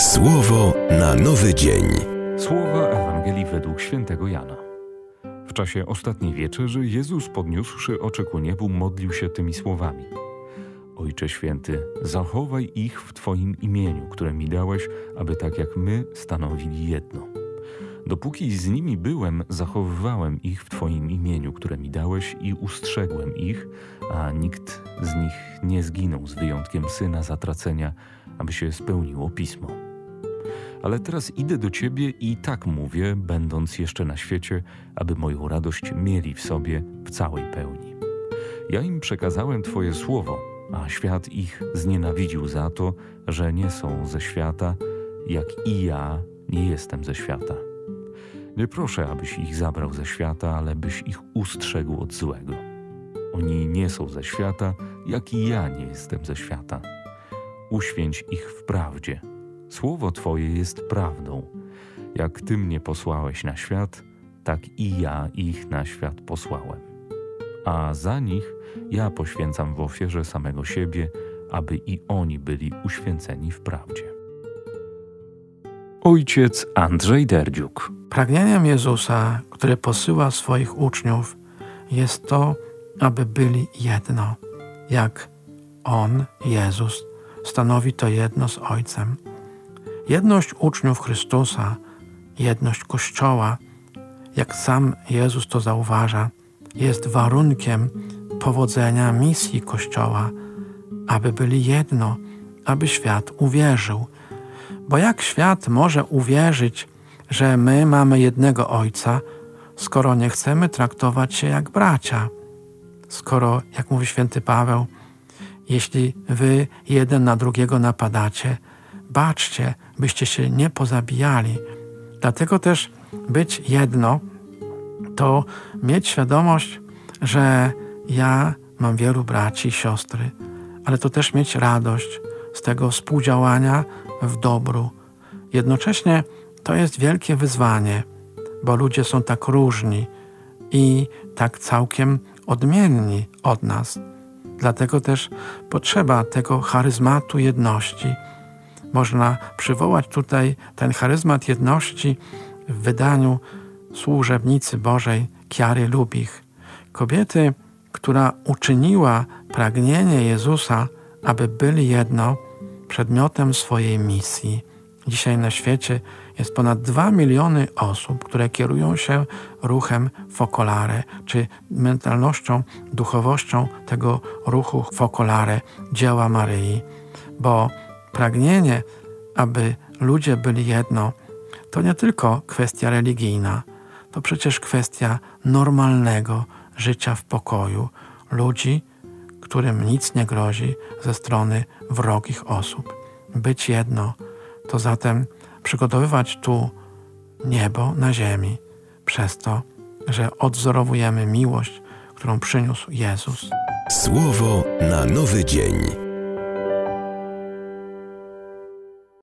Słowo na nowy dzień. Słowa Ewangelii według świętego Jana. W czasie ostatniej wieczerzy Jezus, podniósłszy oczy ku niebu, modlił się tymi słowami: Ojcze Święty, zachowaj ich w Twoim imieniu, które mi dałeś, aby tak jak my stanowili jedno. Dopóki z nimi byłem, zachowywałem ich w Twoim imieniu, które mi dałeś, i ustrzegłem ich, a nikt z nich nie zginął, z wyjątkiem syna zatracenia, aby się spełniło Pismo. Ale teraz idę do Ciebie i tak mówię, będąc jeszcze na świecie, aby moją radość mieli w sobie w całej pełni. Ja im przekazałem Twoje słowo, a świat ich znienawidził za to, że nie są ze świata, jak i ja nie jestem ze świata. Nie proszę, abyś ich zabrał ze świata, ale byś ich ustrzegł od złego. Oni nie są ze świata, jak i ja nie jestem ze świata. Uświęć ich w prawdzie. Słowo Twoje jest prawdą. Jak Ty mnie posłałeś na świat, tak i ja ich na świat posłałem. A za nich ja poświęcam w ofierze samego siebie, aby i oni byli uświęceni w prawdzie. Ojciec Andrzej Derdziuk. Pragnieniem Jezusa, który posyła swoich uczniów, jest to, aby byli jedno, jak On, Jezus, stanowi to jedno z Ojcem. Jedność uczniów Chrystusa, jedność Kościoła, jak sam Jezus to zauważa, jest warunkiem powodzenia misji Kościoła, aby byli jedno, aby świat uwierzył. Bo jak świat może uwierzyć, że my mamy jednego Ojca, skoro nie chcemy traktować się jak bracia? Skoro, jak mówi święty Paweł, jeśli wy jeden na drugiego napadacie, baczcie, byście się nie pozabijali. Dlatego też być jedno, to mieć świadomość, że ja mam wielu braci i siostry, ale to też mieć radość z tego współdziałania w dobru. Jednocześnie to jest wielkie wyzwanie, bo ludzie są tak różni i tak całkiem odmienni od nas. Dlatego też potrzeba tego charyzmatu jedności. Można przywołać tutaj ten charyzmat jedności w wydaniu służebnicy Bożej Kiary Lubich. Kobiety, która uczyniła pragnienie Jezusa, aby byli jedno, przedmiotem swojej misji. Dzisiaj na świecie jest ponad 2 miliony osób, które kierują się ruchem Focolare, czy mentalnością, duchowością tego ruchu Focolare, dzieła Maryi. Bo pragnienie, aby ludzie byli jedno, to nie tylko kwestia religijna, to przecież kwestia normalnego życia w pokoju ludzi, którym nic nie grozi ze strony wrogich osób. Być jedno, to zatem przygotowywać tu niebo na ziemi, przez to, że odwzorowujemy miłość, którą przyniósł Jezus. Słowo na nowy dzień.